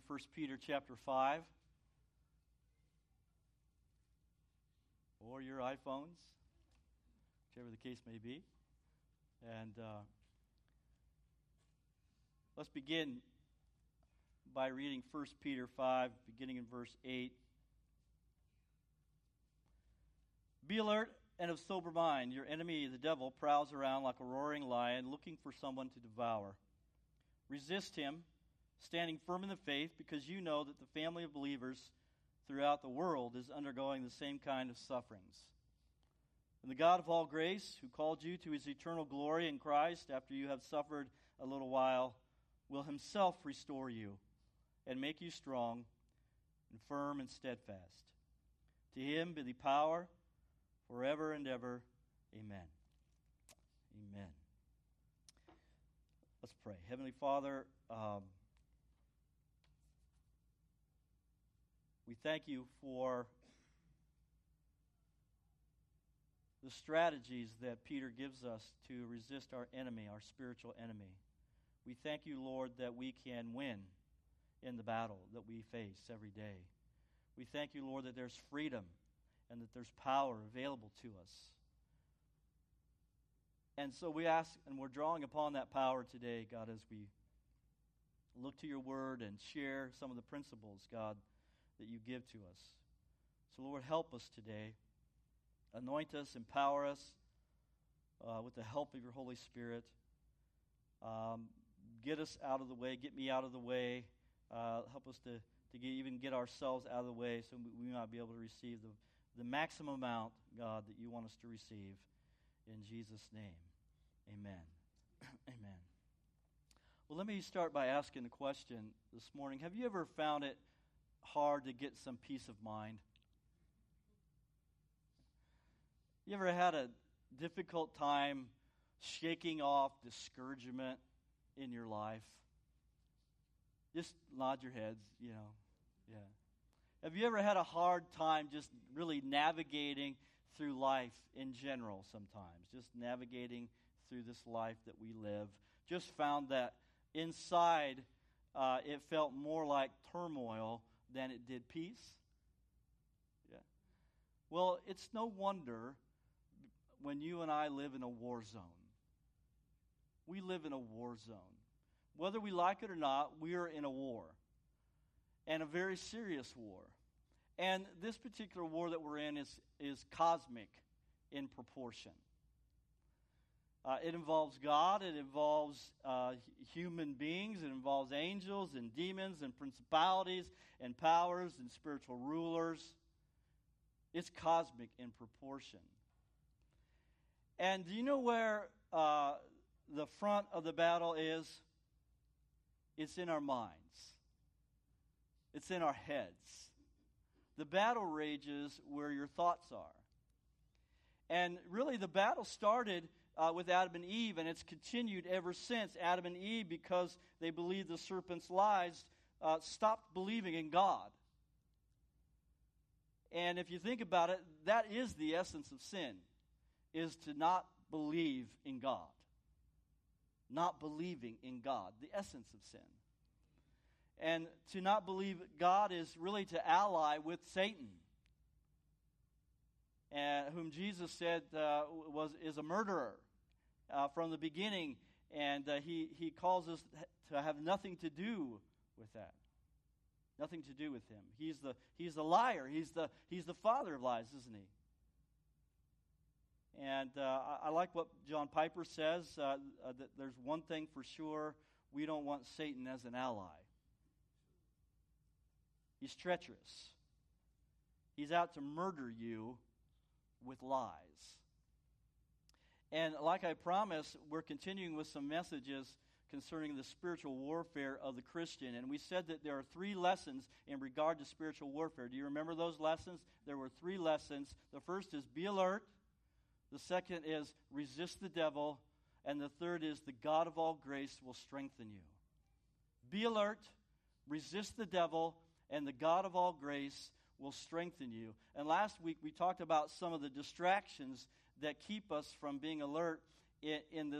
1 Peter chapter 5, or your iPhones, whichever the case may be. And let's begin by reading 1 Peter 5, beginning in verse 8. Be alert and of sober mind. Your enemy, the devil, prowls around like a roaring lion, looking for someone to devour. Resist him, standing firm in the faith, because you know that the family of believers throughout the world is undergoing the same kind of sufferings. And the God of all grace, who called you to his eternal glory in Christ after you have suffered a little while, will himself restore you and make you strong and firm and steadfast. To him be the power forever and ever. Amen. Amen. Let's pray. Heavenly Father, we thank you for the strategies that Peter gives us to resist our enemy, our spiritual enemy. We thank you, Lord, that we can win in the battle that we face every day. We thank you, Lord, that there's freedom and that there's power available to us. And so we ask, and we're drawing upon that power today, God, as we look to your word and share some of the principles, God, that you give to us. So, Lord, help us today. Anoint us, empower us with the help of your Holy Spirit. Get us out of the way, get me out of the way. Help us to get ourselves out of the way so we might be able to receive the maximum amount, God, that you want us to receive. In Jesus' name, amen. Amen. Well, let me start by asking the question this morning. Have you ever found it hard to get some peace of mind? You ever had a difficult time shaking off discouragement in your life? Just nod your heads, yeah. Have you ever had a hard time just really navigating through life in general sometimes? Just navigating through this life that we live. Just found that inside it felt more like turmoil than it did peace? Yeah. Well, it's no wonder when you and I live in a war zone. We live in a war zone. Whether we like it or not, we are in a war. And a very serious war. And this particular war that we're in is cosmic in proportion. It involves God, it involves human beings, it involves angels and demons and principalities and powers and spiritual rulers. It's cosmic in proportion. And do you know where the front of the battle is? It's in our minds. It's in our heads. The battle rages where your thoughts are. And really the battle started with Adam and Eve, and it's continued ever since. Adam and Eve, because they believed the serpent's lies, stopped believing in God. And if you think about it, that is the essence of sin, is to not believe in God. Not believing in God, the essence of sin. And to not believe God is really to ally with Satan, whom Jesus said is a murderer from the beginning, and he calls us to have nothing to do with that. Nothing to do with him. He's the liar. He's the father of lies, isn't he? And I like what John Piper says, that there's one thing for sure: we don't want Satan as an ally. He's treacherous. He's out to murder you with lies. And like I promised, we're continuing with some messages concerning the spiritual warfare of the Christian. And we said that there are 3 lessons in regard to spiritual warfare. Do you remember those lessons? There were 3 lessons. The first is be alert. The second is resist the devil. And the third is the God of all grace will strengthen you. Be alert, resist the devil, and the God of all grace will strengthen you. And last week we talked about some of the distractions that keep us from being alert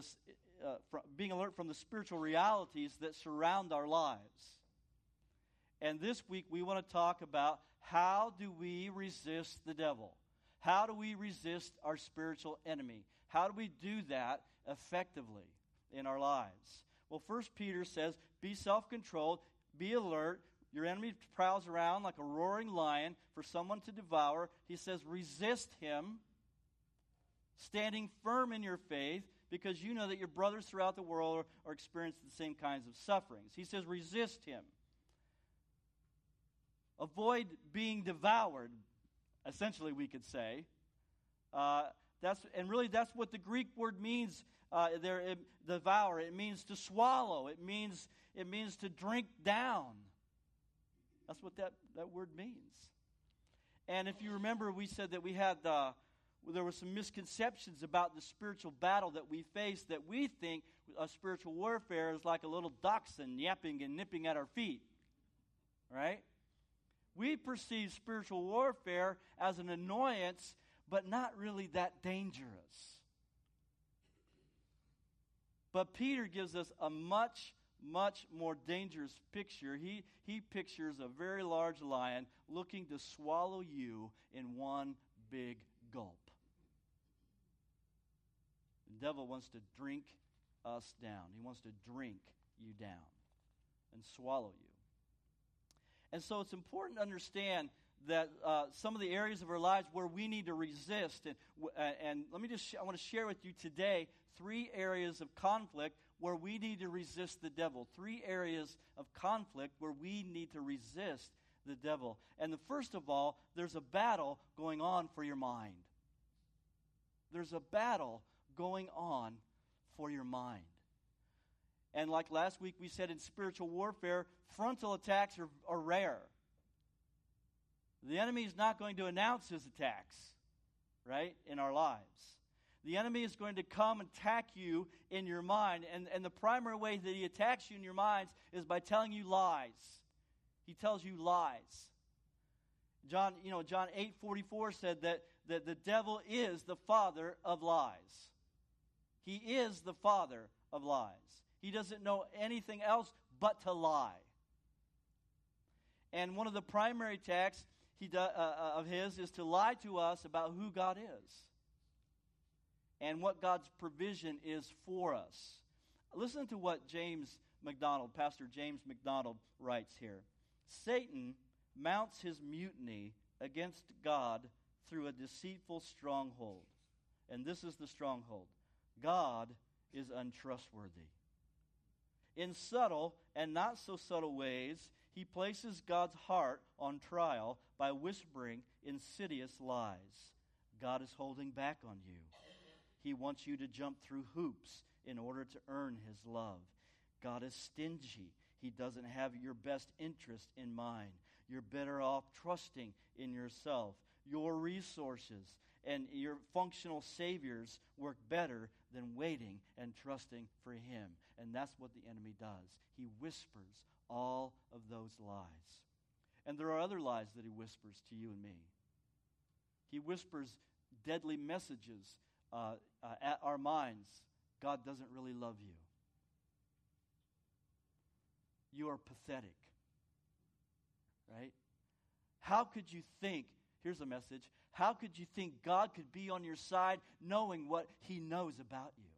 being alert from the spiritual realities that surround our lives. And this week we want to talk about how do we resist the devil? How do we resist our spiritual enemy? How do we do that effectively in our lives? Well, 1 Peter says, be self-controlled, be alert. Your enemy prowls around like a roaring lion for someone to devour. He says, resist him, standing firm in your faith, because you know that your brothers throughout the world are experiencing the same kinds of sufferings. He says, resist him. Avoid being devoured, essentially we could say. That's what the Greek word means there. Devour. It means to swallow. It means to drink down. That's what that word means. And if you remember, we said that there were some misconceptions about the spiritual battle that we face, that we think spiritual warfare is like a little dachshund yapping and nipping at our feet. Right? We perceive spiritual warfare as an annoyance, but not really that dangerous. But Peter gives us a much, much more dangerous picture. He pictures a very large lion looking to swallow you in one big gulp. The devil wants to drink us down. He wants to drink you down and swallow you. And so it's important to understand that some of the areas of our lives where we need to resist, and I want to share with you today 3 areas of conflict where we need to resist the devil. 3 areas of conflict where we need to resist the devil. And the first of all, there's a battle going on for your mind. There's a battle going on for your mind. And like last week we said, in spiritual warfare, frontal attacks are rare. The enemy is not going to announce his attacks, right, in our lives. The enemy is going to come and attack you in your mind. And the primary way that he attacks you in your minds is by telling you lies. He tells you lies. John 8:44 said that the devil is the father of lies. He is the father of lies. He doesn't know anything else but to lie. And one of the primary attacks of his is to lie to us about who God is and what God's provision is for us. Listen to what Pastor James McDonald writes here. Satan mounts his mutiny against God through a deceitful stronghold. And this is the stronghold. God is untrustworthy. In subtle and not so subtle ways, he places God's heart on trial by whispering insidious lies. God is holding back on you. He wants you to jump through hoops in order to earn his love. God is stingy. He doesn't have your best interest in mind. You're better off trusting in yourself. Your resources and your functional saviors work better than waiting and trusting for him. And that's what the enemy does. He whispers all of those lies. And there are other lies that he whispers to you and me. He whispers deadly messages at our minds. God doesn't really love you. You are pathetic. Right? How could you think, here's a message, how could you think God could be on your side knowing what he knows about you?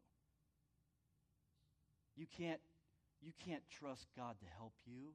You can't trust God to help you.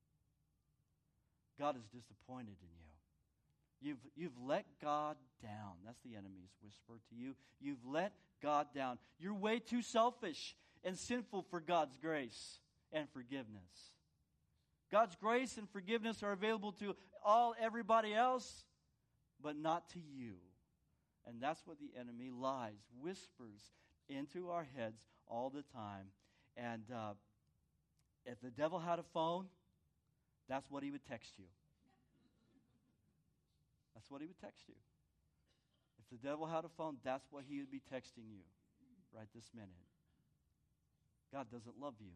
God is disappointed in you. You've let God down. That's the enemy's whisper to you. You've let God down. You're way too selfish and sinful for God's grace and forgiveness. God's grace and forgiveness are available to everybody else, but not to you. And that's what the enemy lies, whispers into our heads all the time. And if the devil had a phone, that's what he would text you. That's what he would text you. If the devil had a phone, that's what he would be texting you right this minute. God doesn't love you.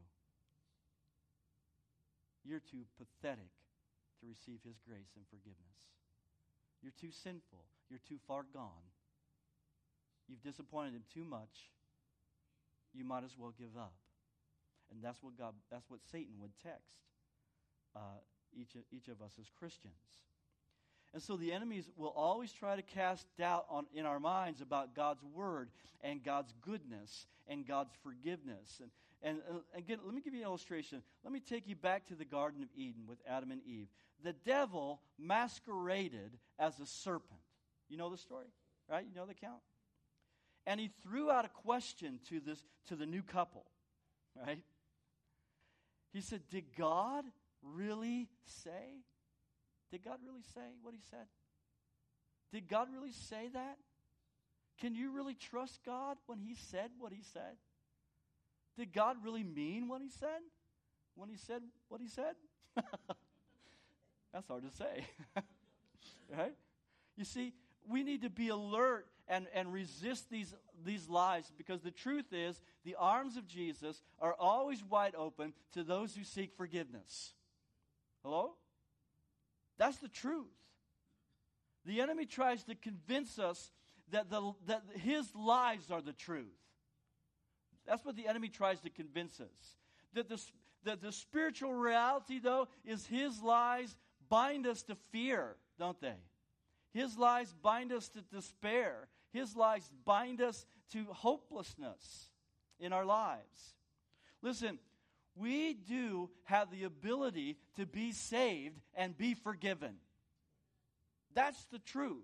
You're too pathetic to receive his grace and forgiveness. You're too sinful. You're too far gone. You've disappointed him too much. You might as well give up. And that's what Satan would text. each of us as Christians. And so the enemies will always try to cast doubt in our minds about God's word and God's goodness and God's forgiveness. And again, let me give you an illustration. Let me take you back to the Garden of Eden with Adam and Eve. The devil masqueraded as a serpent. You know the story, right? You know the account? And he threw out a question to the new couple, right? He said, did God really say? Did God really say what he said? Did God really say that? Can you really trust God when he said what he said? Did God really mean what he said? When he said what he said? That's hard to say. Right? You see, we need to be alert and resist these lies, because the truth is the arms of Jesus are always wide open to those who seek forgiveness. Hello? That's the truth. The enemy tries to convince us that his lies are the truth. That's what the enemy tries to convince us. That the spiritual reality, though, is his lies bind us to fear, don't they? His lies bind us to despair. His lies bind us to hopelessness in our lives. Listen, we do have the ability to be saved and be forgiven. That's the truth.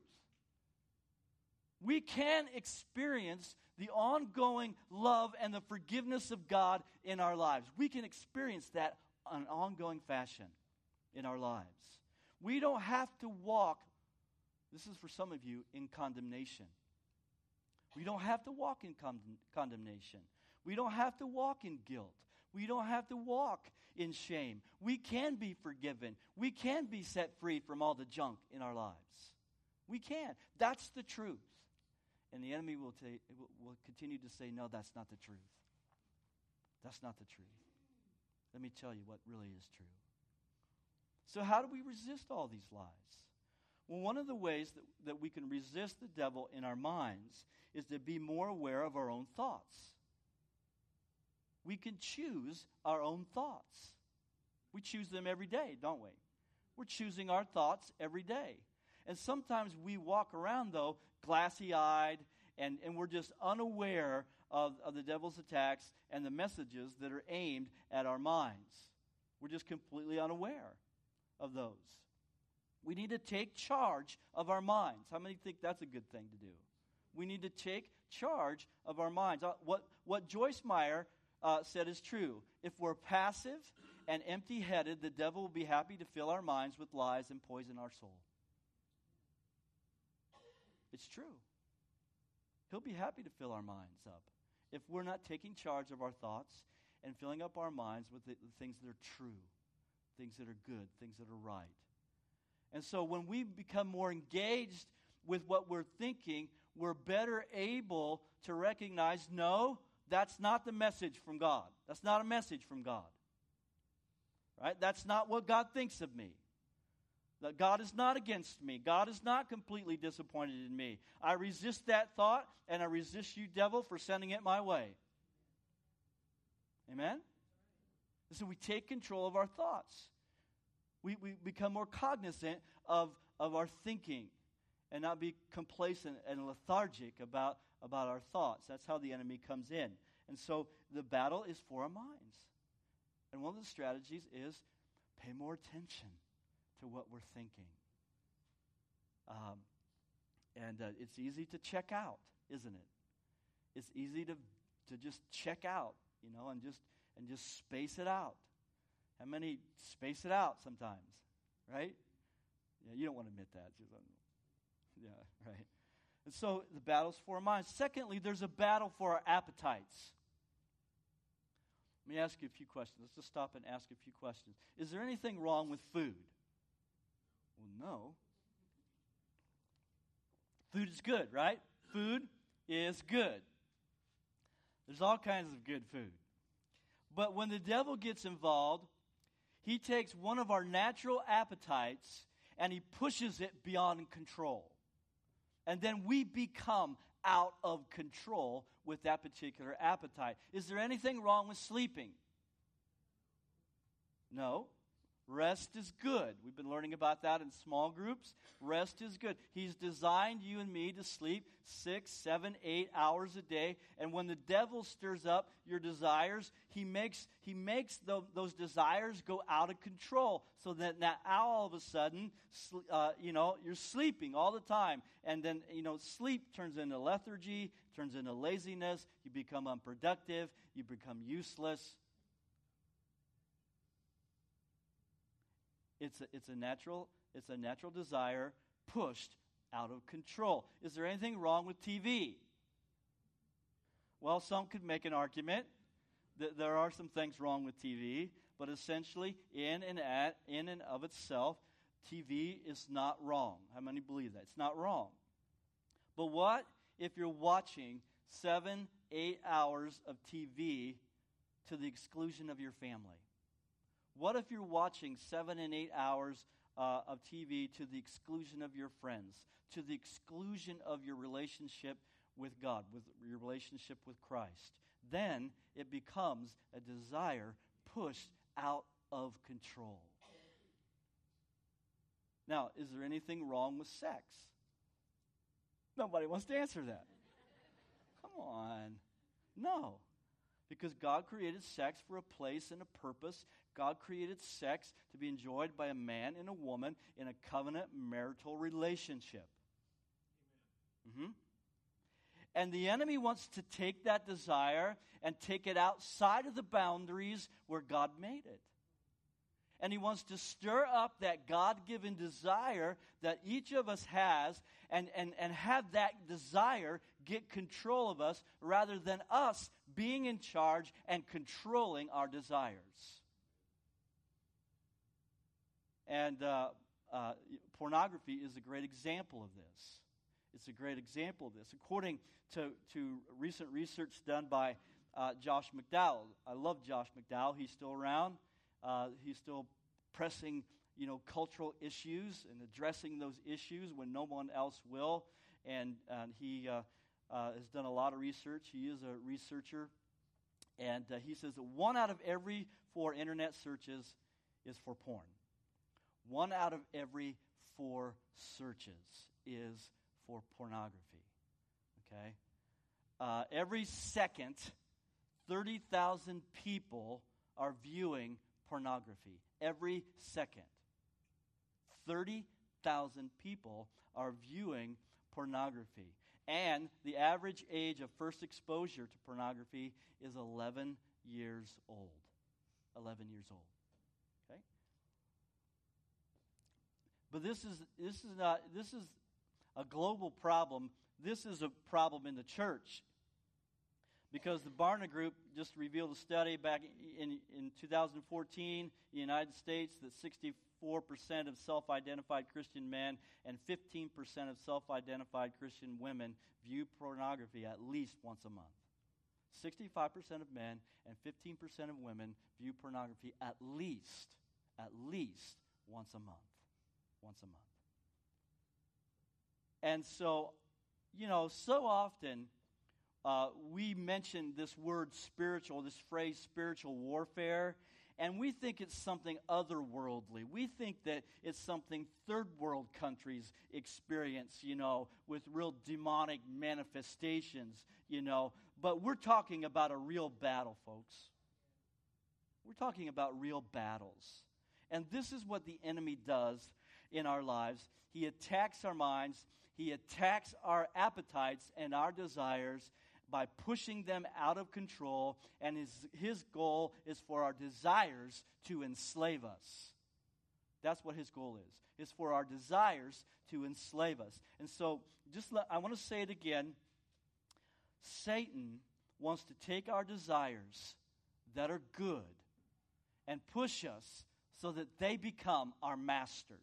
We can experience the ongoing love and the forgiveness of God in our lives. We can experience that on an ongoing fashion in our lives. We don't have to walk, this is for some of you, in condemnation. We don't have to walk in condemnation. We don't have to walk in guilt. We don't have to walk in shame. We can be forgiven. We can be set free from all the junk in our lives. We can. That's the truth. And the enemy will continue to say, no, that's not the truth. That's not the truth. Let me tell you what really is true. So how do we resist all these lies? Well, one of the ways that we can resist the devil in our minds is to be more aware of our own thoughts. We can choose our own thoughts. We choose them every day, don't we? We're choosing our thoughts every day. And sometimes we walk around, though, glassy-eyed, and we're just unaware of the devil's attacks and the messages that are aimed at our minds. We're just completely unaware of those. We need to take charge of our minds. How many think that's a good thing to do? We need to take charge of our minds. What Joyce Meyer said is true. If we're passive and empty-headed, the devil will be happy to fill our minds with lies and poison our soul. It's true. He'll be happy to fill our minds up if we're not taking charge of our thoughts and filling up our minds with the things that are true, things that are good, things that are right. And so when we become more engaged with what we're thinking, we're better able to recognize, no, that's not the message from God. That's not a message from God. Right? That's not what God thinks of me. That God is not against me. God is not completely disappointed in me. I resist that thought, and I resist you, devil, for sending it my way. Amen? So we take control of our thoughts. We become more cognizant of our thinking and not be complacent and lethargic about our thoughts. That's how the enemy comes in. And so the battle is for our minds. And one of the strategies is pay more attention to what we're thinking. It's easy to check out, isn't it? It's easy to just check out, and just space it out. How many space it out sometimes, right? Yeah, you don't want to admit that. Yeah, right. And so the battle's for our minds. Secondly, there's a battle for our appetites. Let me ask you a few questions. Let's just stop and ask a few questions. Is there anything wrong with food? Well, no. Food is good, right? Food is good. There's all kinds of good food. But when the devil gets involved, he takes one of our natural appetites and he pushes it beyond control. And then we become out of control with that particular appetite. Is there anything wrong with sleeping? No. Rest is good. We've been learning about that in small groups. Rest is good. He's designed you and me to sleep 6, 7, 8 hours a day. And when the devil stirs up your desires, he makes those desires go out of control. So that now all of a sudden, you're sleeping all the time. And then, sleep turns into lethargy, turns into laziness. You become unproductive. You become useless. It's a natural desire pushed out of control. Is there anything wrong with TV? Well, some could make an argument that there are some things wrong with TV, but essentially, in and of itself, TV is not wrong. How many believe that? It's not wrong. But what if you're watching 7, 8 hours of TV to the exclusion of your family? What if you're watching 7 and 8 hours of TV to the exclusion of your friends, to the exclusion of your relationship with God, with your relationship with Christ? Then it becomes a desire pushed out of control. Now, is there anything wrong with sex? Nobody wants to answer that. Come on. No. Because God created sex for a place and a purpose. God created sex to be enjoyed by a man and a woman in a covenant marital relationship. Mm-hmm. And the enemy wants to take that desire and take it outside of the boundaries where God made it. And he wants to stir up that God-given desire that each of us has and have that desire get control of us rather than us being in charge and controlling our desires. And pornography is a great example of this. It's a great example of this. According to recent research done by Josh McDowell. I love Josh McDowell. He's still around. He's still pressing, cultural issues and addressing those issues when no one else will. And he has done a lot of research. He is a researcher. And he says that 1 out of every 4 internet searches is for porn. 1 out of every 4 searches is for pornography. Okay? Every second, 30,000 people are viewing pornography. Every second. 30,000 people are viewing pornography. And the average age of first exposure to pornography is 11 years old. 11 years old. Okay? But this is a global problem. This is a problem in the church. Because the Barna Group just revealed a study back in 2014 in the United States that 64% of self-identified Christian men and 15% of self-identified Christian women view pornography at least once a month. 65% of men and 15% of women view pornography at least once a month. Once a month. And so, so often we mention this word spiritual, this phrase spiritual warfare, and we think it's something otherworldly. We think that it's something third world countries experience, with real demonic manifestations, But we're talking about a real battle, folks. We're talking about real battles. And this is what the enemy does in our lives. He attacks our minds. He attacks our appetites and our desires by pushing them out of control, and his goal is for our desires to enslave us. That's what his goal is for our desires to enslave us. And so, I want to say it again. Satan wants to take our desires that are good and push us so that they become our masters.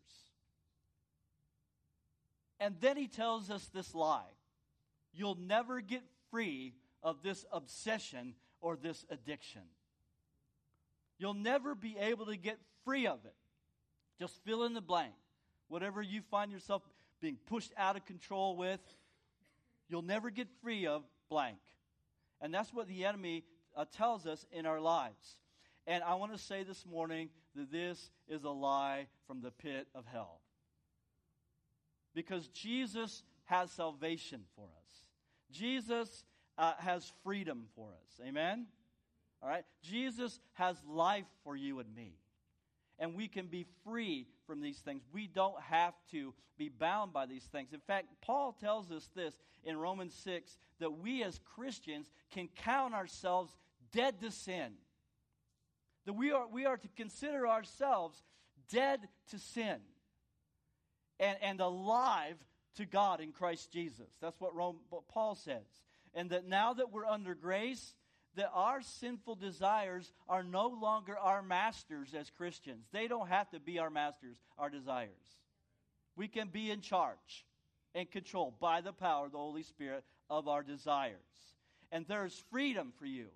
And then he tells us this lie. You'll never get free of this obsession or this addiction. You'll never be able to get free of it. Just fill in the blank. Whatever you find yourself being pushed out of control with, you'll never get free of blank. And that's what the enemy tells us in our lives. And I want to say this morning that this is a lie from the pit of hell. Because Jesus has salvation for us. Jesus has freedom for us. Amen? All right? Jesus has life for you and me. And we can be free from these things. We don't have to be bound by these things. In fact, Paul tells us this in Romans 6, that we as Christians can count ourselves dead to sin. That we are to consider ourselves dead to sin and alive to God in Christ Jesus. That's what Paul says. And that now that we're under grace, that our sinful desires are no longer our masters as Christians. They don't have to be our masters, our desires. We can be in charge and control by the power of the Holy Spirit of our desires. And there's freedom for you.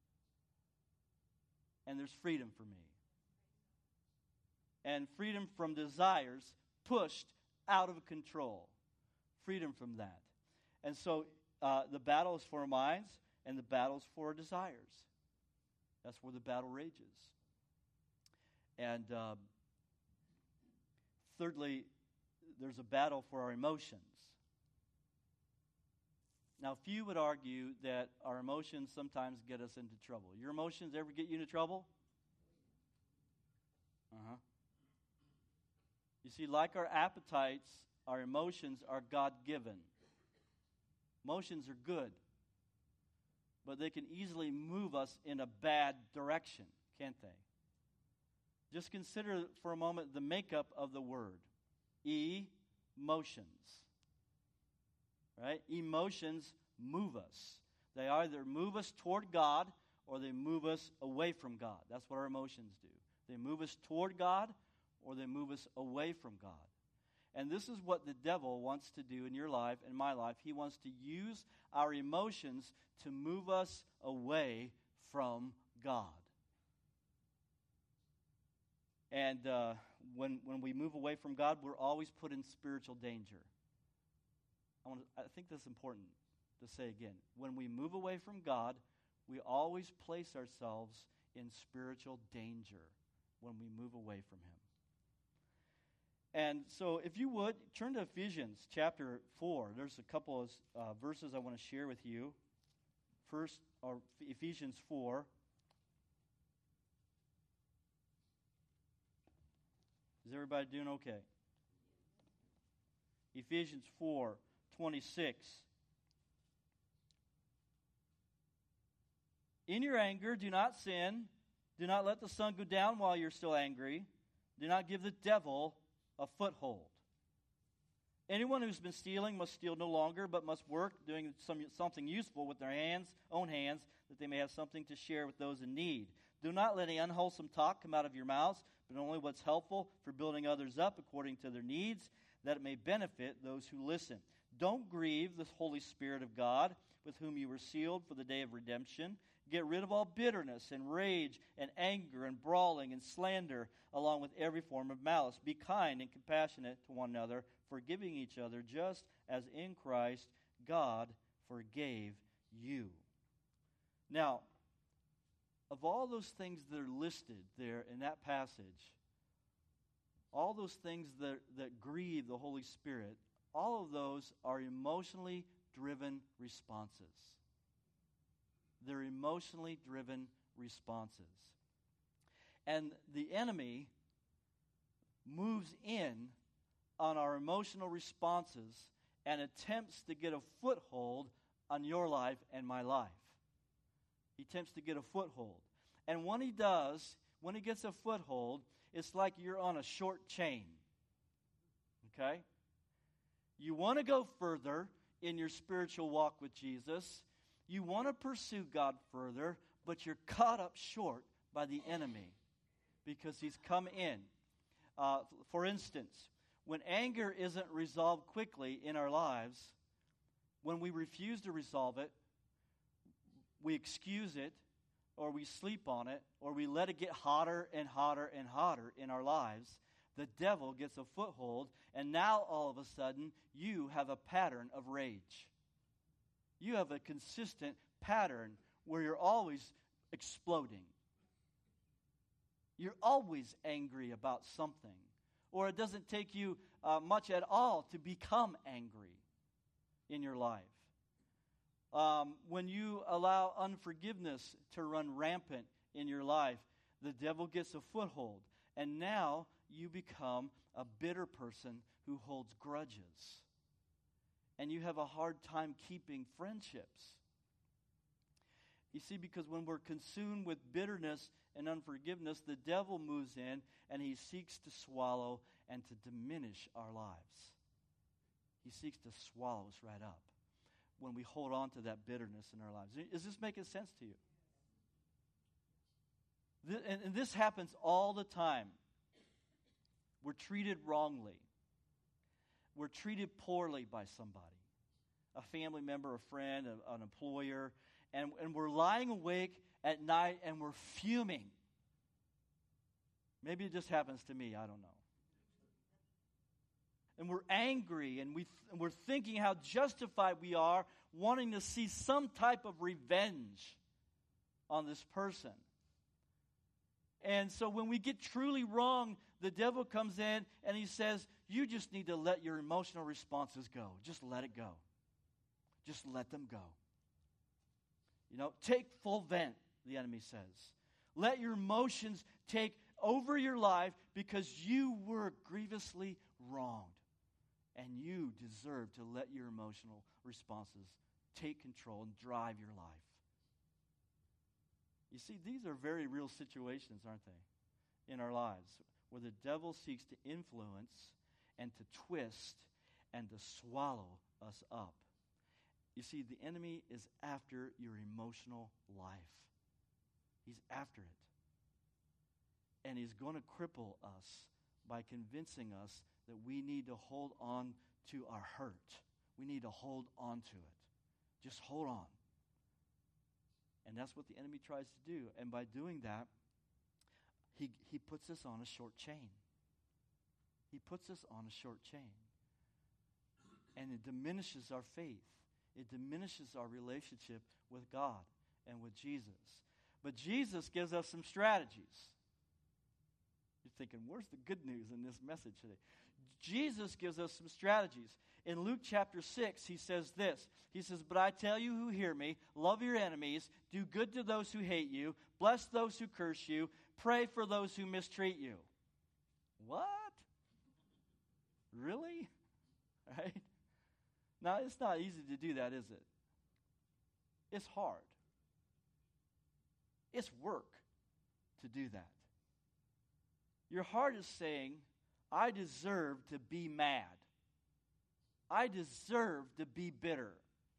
And there's freedom for me. And freedom from desires pushed out of control. Freedom from that. And so the battle is for our minds, and the battle's for our desires. That's where the battle rages. And thirdly, there's a battle for our emotions. Now, few would argue that our emotions sometimes get us into trouble. Your emotions ever get you into trouble? You see, like our appetites, our emotions are God-given. Emotions are good, but they can easily move us in a bad direction, can't they? Just consider for a moment the makeup of the word. Emotions. Right? Emotions move us. They either move us toward God or they move us away from God. That's what our emotions do. They move us toward God or they move us away from God. And this is what the devil wants to do in your life and my life. He wants to use our emotions to move us away from God. And when we move away from God, we're always put in spiritual danger. I think that's important to say again. When we move away from God, we always place ourselves in spiritual danger when we move away from Him. And so if you would, turn to Ephesians chapter 4. There's a couple of verses I want to share with you. First, Ephesians 4. Is everybody doing okay? Ephesians 4:26. In your anger, do not sin. Do not let the sun go down while you're still angry. Do not give the devil a foothold. Anyone who's been stealing must steal no longer, but must work, doing something useful with their own hands, that they may have something to share with those in need. Do not let any unwholesome talk come out of your mouths, but only what's helpful for building others up according to their needs, that it may benefit those who listen. Don't grieve the Holy Spirit of God, with whom you were sealed for the day of redemption. Get rid of all bitterness and rage and anger and brawling and slander, along with every form of malice. Be kind and compassionate to one another, forgiving each other, just as in Christ God forgave you. Now, of all those things that are listed there in that passage, all those things that grieve the Holy Spirit, all of those are emotionally driven responses. They're emotionally driven responses. And the enemy moves in on our emotional responses and attempts to get a foothold on your life and my life. He attempts to get a foothold. And when he does, when he gets a foothold, it's like you're on a short chain. Okay? You want to go further in your spiritual walk with Jesus. You want to pursue God further, but you're caught up short by the enemy because he's come in. For instance, when anger isn't resolved quickly in our lives, when we refuse to resolve it, we excuse it, or we sleep on it, or we let it get hotter and hotter and hotter in our lives, the devil gets a foothold, and now all of a sudden, you have a pattern of rage. You have a consistent pattern where you're always exploding. You're always angry about something. Or it doesn't take you much at all to become angry in your life. When you allow unforgiveness to run rampant in your life, the devil gets a foothold. And now you become a bitter person who holds grudges. And you have a hard time keeping friendships. You see, because when we're consumed with bitterness and unforgiveness, the devil moves in and he seeks to swallow and to diminish our lives. He seeks to swallow us right up when we hold on to that bitterness in our lives. Is this making sense to you? And this happens all the time. We're treated wrongly. We're treated poorly by somebody. A family member, a friend, an employer. And we're lying awake at night and we're fuming. Maybe it just happens to me. I don't know. And we're angry and we're thinking how justified we are wanting to see some type of revenge on this person. And so when we get truly wrong, the devil comes in and he says, you just need to let your emotional responses go. Just let it go. Just let them go. Take full vent, the enemy says. Let your emotions take over your life because you were grievously wronged. And you deserve to let your emotional responses take control and drive your life. You see, these are very real situations, aren't they, in our lives, where the devil seeks to influence and to twist and to swallow us up. You see, the enemy is after your emotional life. He's after it. And he's going to cripple us by convincing us that we need to hold on to our hurt. We need to hold on to it. Just hold on. And that's what the enemy tries to do. And by doing that, he puts us on a short chain. He puts us on a short chain. And it diminishes our faith. It diminishes our relationship with God and with Jesus. But Jesus gives us some strategies. You're thinking, where's the good news in this message today? Jesus gives us some strategies. In Luke chapter 6, he says this. He says, but I tell you who hear me, love your enemies, do good to those who hate you, bless those who curse you, pray for those who mistreat you. What? Really? Right? Now, it's not easy to do that, is it? It's hard. It's work to do that. Your heart is saying, I deserve to be mad. I deserve to be bitter.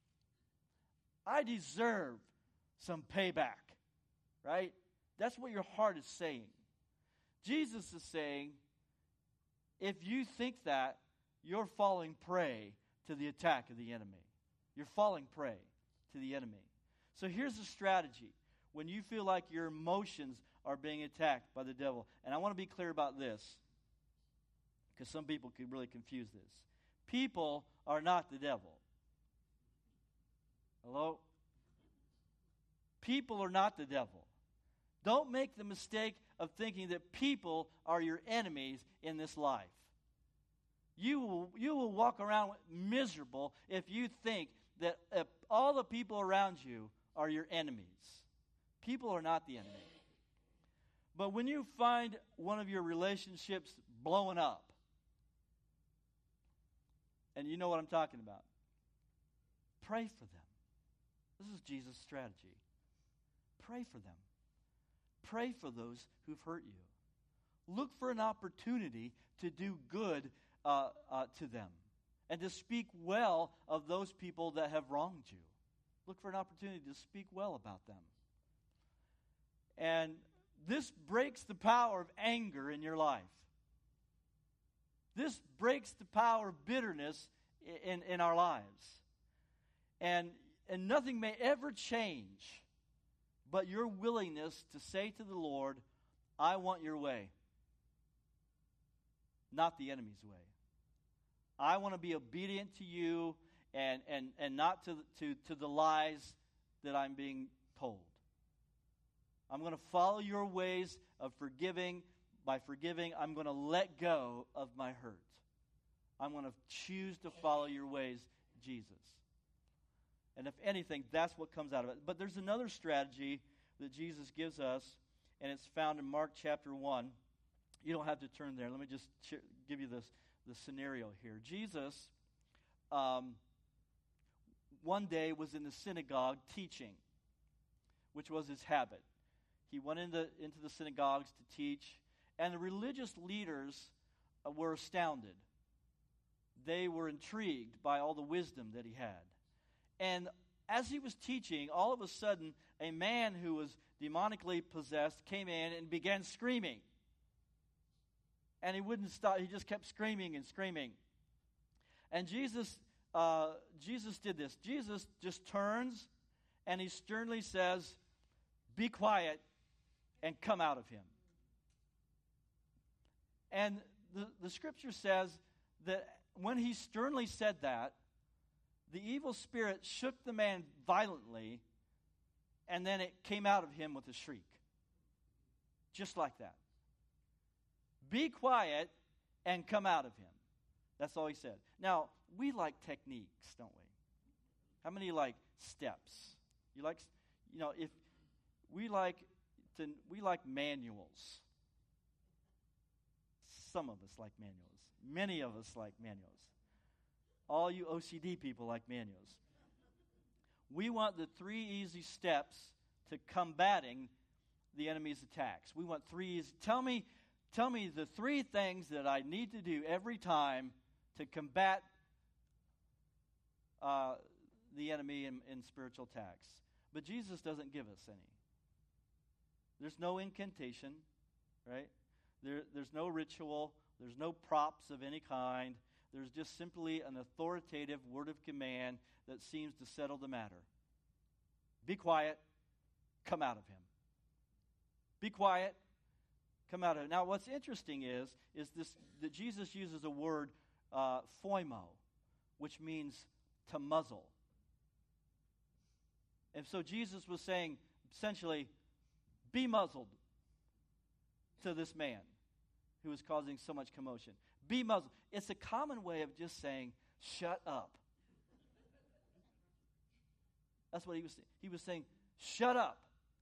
I deserve some payback, right? That's what your heart is saying. Jesus is saying, if you think that, you're falling prey to the attack of the enemy. You're falling prey to the enemy. So here's the strategy. When you feel like your emotions are being attacked by the devil, and I want to be clear about this, because some people could really confuse this. People are not the devil. Hello? People are not the devil. Don't make the mistake of thinking that people are your enemies in this life. You will walk around miserable if you think that all the people around you are your enemies. People are not the enemy. But when you find one of your relationships blowing up, and you know what I'm talking about, pray for them. This is Jesus' strategy. Pray for them. Pray for those who've hurt you. Look for an opportunity to do good to them and to speak well of those people that have wronged you. Look for an opportunity to speak well about them. And this breaks the power of anger in your life. This breaks the power of bitterness in our lives. And nothing may ever change but your willingness to say to the Lord, I want your way, not the enemy's way. I want to be obedient to you and not to the lies that I'm being told. I'm going to follow your ways of forgiving. By forgiving, I'm going to let go of my hurt. I'm going to choose to follow your ways, Jesus. And if anything, that's what comes out of it. But there's another strategy that Jesus gives us, and it's found in Mark chapter 1. You don't have to turn there. Let me just give you the scenario here. Jesus, one day, was in the synagogue teaching, which was his habit. He went into the synagogues to teach, and the religious leaders were astounded. They were intrigued by all the wisdom that he had. And as he was teaching, all of a sudden, a man who was demonically possessed came in and began screaming. And he wouldn't stop. He just kept screaming and screaming. And Jesus did this. Jesus just turns and he sternly says, "Be quiet and come out of him." And the scripture says that when he sternly said that, the evil spirit shook the man violently, and then it came out of him with a shriek. Just like that. Be quiet and come out of him. That's all he said. Now, we like techniques, don't we? How many like steps? You like, if we like manuals. Some of us like manuals. Many of us like manuals. All you OCD people like manuals. We want the 3 easy steps to combating the enemy's attacks. We want 3 easy. Tell me the 3 things that I need to do every time to combat the enemy in spiritual attacks. But Jesus doesn't give us any. There's no incantation, right? There's no ritual. There's no props of any kind. There's just simply an authoritative word of command that seems to settle the matter. Be quiet, come out of him. Be quiet, come out of him. Now, what's interesting is this that Jesus uses a word, phoimo, which means to muzzle. And so Jesus was saying, essentially, be muzzled to this man who is causing so much commotion. Be muzzled. It's a common way of just saying, shut up. That's what he was saying. He was saying, shut up.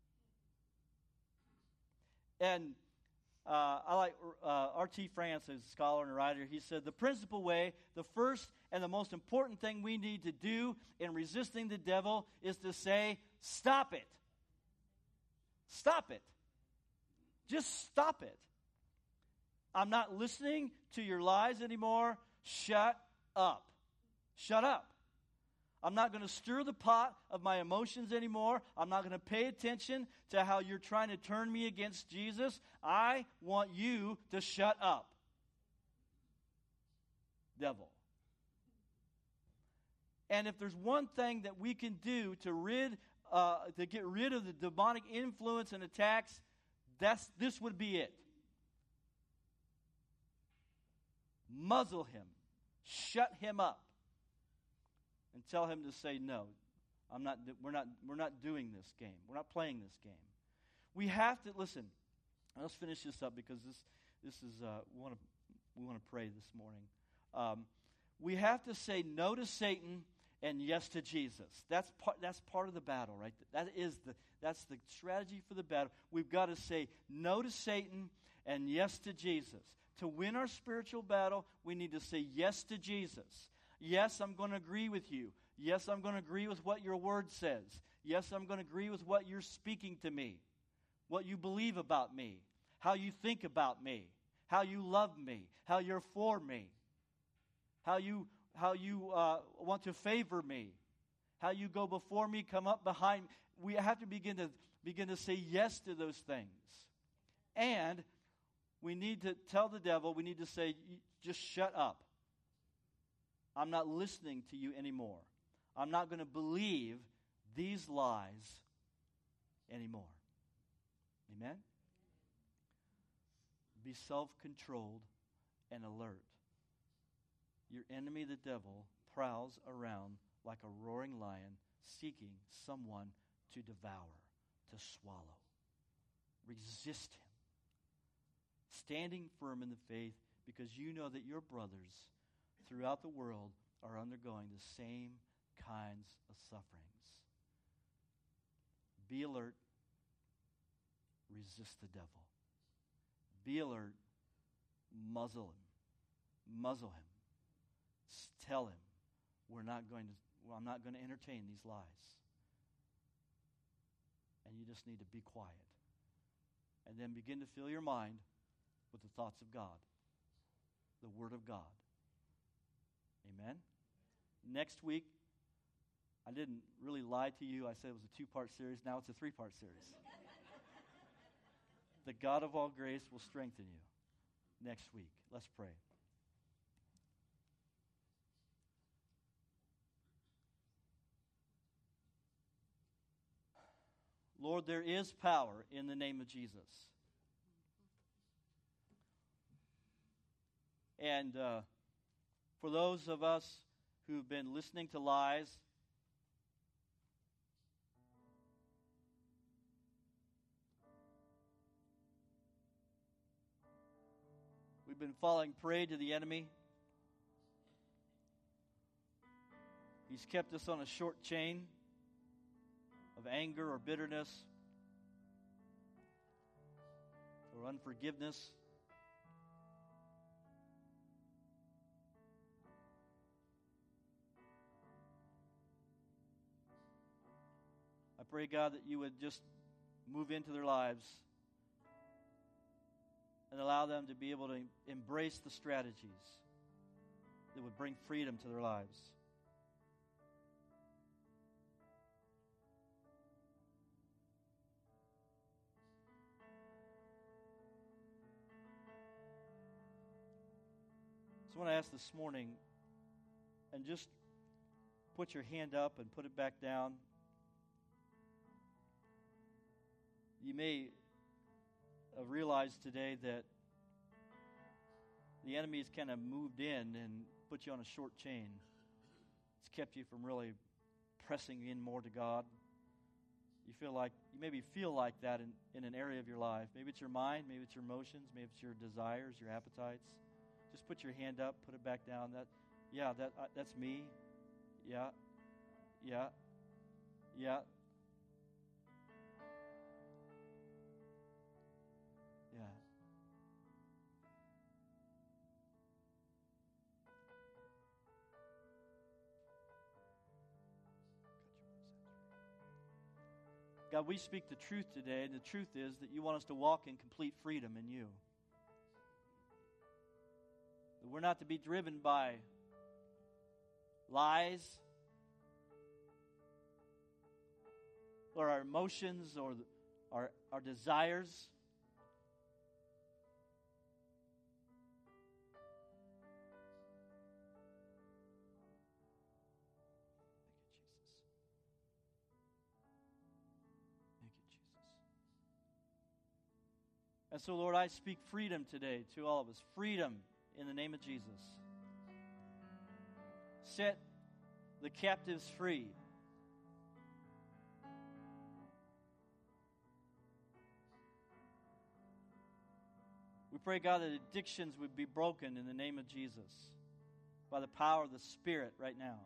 And I like R.T. France, who's a scholar and a writer. He said, the principal way, the first and the most important thing we need to do in resisting the devil is to say, stop it. Stop it. Just stop it. I'm not listening to your lies anymore. Shut up. Shut up. I'm not going to stir the pot of my emotions anymore. I'm not going to pay attention to how you're trying to turn me against Jesus. I want you to shut up. Devil. And if there's one thing that we can do to get rid of the demonic influence and attacks, this would be it. Muzzle him. Shut him up. And tell him to say no. We're not doing this game. We're not playing this game. We have to listen. Let's finish this up because this is we want to pray this morning. We have to say no to Satan and yes to Jesus. That's part of the battle, right? That's the strategy for the battle. We've got to say no to Satan and yes to Jesus. To win our spiritual battle, we need to say yes to Jesus. Yes, I'm going to agree with you. Yes, I'm going to agree with what your word says. Yes, I'm going to agree with what you're speaking to me, what you believe about me, how you think about me, how you love me, how you're for me, how you want to favor me, how you go before me, come up behind me. We have to begin to say yes to those things. And we need to tell the devil, we need to say, just shut up. I'm not listening to you anymore. I'm not going to believe these lies anymore. Amen? Be self-controlled and alert. Your enemy, the devil, prowls around like a roaring lion, seeking someone to devour, to swallow. Resist him. Standing firm in the faith because you know that your brothers throughout the world are undergoing the same kinds of sufferings. Be alert. Resist the devil. Be alert. Muzzle him. Muzzle him. Tell him, I'm not going to entertain these lies. And you just need to be quiet. And then begin to fill your mind with the thoughts of God, the Word of God. Amen? Next week, I didn't really lie to you. I said it was a 2-part series. Now it's a 3-part series. The God of all grace will strengthen you next week. Let's pray. Lord, there is power in the name of Jesus. And for those of us who've been listening to lies, we've been falling prey to the enemy. He's kept us on a short chain of anger or bitterness or unforgiveness. I pray, God, that you would just move into their lives and allow them to be able to embrace the strategies that would bring freedom to their lives. So I want to ask this morning, and just put your hand up and put it back down. You may have realized today that the enemy has kind of moved in and put you on a short chain. It's kept you from really pressing in more to God. You maybe feel like that in an area of your life. Maybe it's your mind, maybe it's your emotions, maybe it's your desires, your appetites. Just put your hand up, put it back down. That's me. Yeah. Yeah. Yeah. Yeah. God, we speak the truth today, and the truth is that you want us to walk in complete freedom in you. That we're not to be driven by lies or our emotions or our desires. And so, Lord, I speak freedom today to all of us. Freedom in the name of Jesus. Set the captives free. We pray, God, that addictions would be broken in the name of Jesus by the power of the Spirit right now.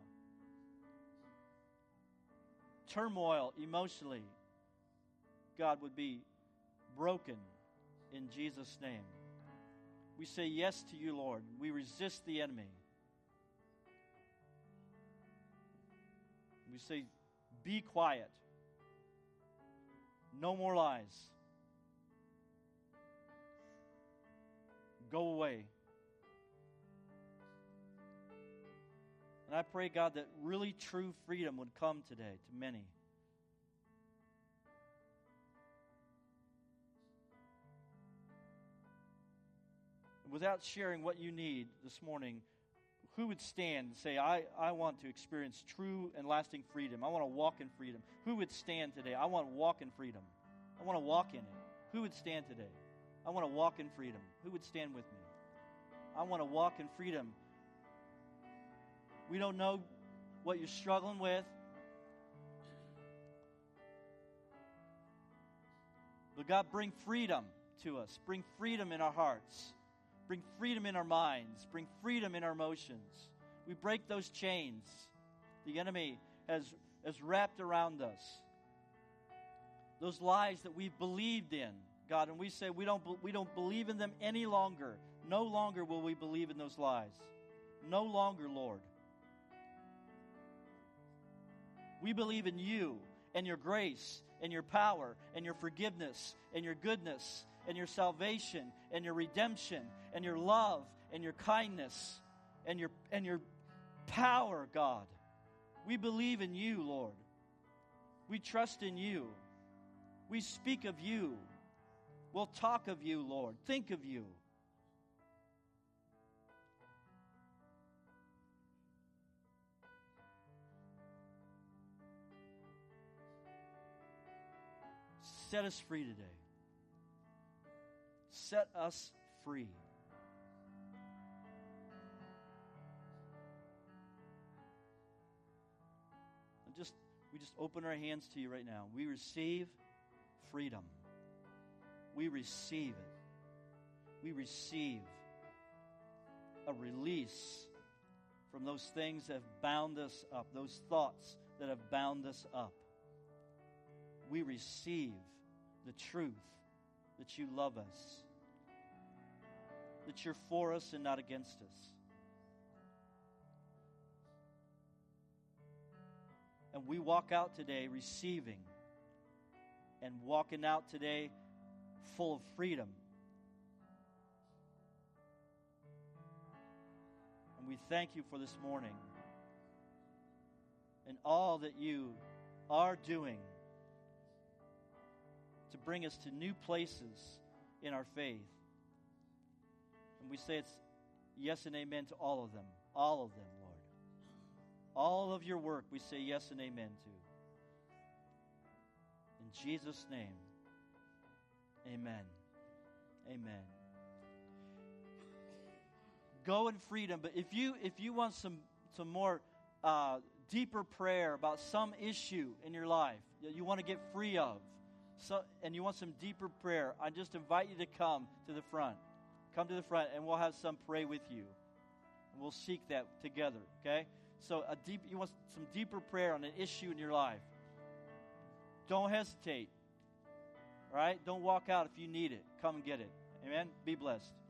Turmoil emotionally, God, would be broken in Jesus' name. We say yes to you, Lord. We resist the enemy. We say, be quiet. No more lies. Go away. And I pray, God, that really true freedom would come today to many. Without sharing what you need this morning, who would stand and say, I want to experience true and lasting freedom. I want to walk in freedom. Who would stand today? I want to walk in freedom. I want to walk in it. Who would stand today? I want to walk in freedom. Who would stand with me? I want to walk in freedom. We don't know what you're struggling with. But God, bring freedom to us. Bring freedom in our hearts. Bring freedom in our minds. Bring freedom in our emotions. We break those chains the enemy has wrapped around us. Those lies that we've believed in, God, and we say we don't believe in them any longer. No longer will we believe in those lies. No longer, Lord. We believe in you and your grace and your power and your forgiveness and your goodness and your salvation and your redemption and your love and your kindness and your power, God. We believe in you, Lord. We trust in you. We speak of you. We'll talk of you, Lord. Think of you. Set us free today. Set us free. We just open our hands to you right now. We receive freedom. We receive it. We receive a release from those things that have bound us up, those thoughts that have bound us up. We receive the truth that you love us, that you're for us and not against us. And we walk out today receiving and walking out today full of freedom. And we thank you for this morning and all that you are doing to bring us to new places in our faith. And we say it's yes and amen to all of them. All of them, Lord. All of your work we say yes and amen to. In Jesus' name, amen. Amen. Go in freedom. But if you want some more deeper prayer about some issue in your life that you want to get free of, and you want some deeper prayer, I just invite you to come to the front. Come to the front, and we'll have some pray with you. And we'll seek that together, okay? So you want some deeper prayer on an issue in your life. Don't hesitate, all right? Don't walk out if you need it. Come and get it. Amen? Be blessed.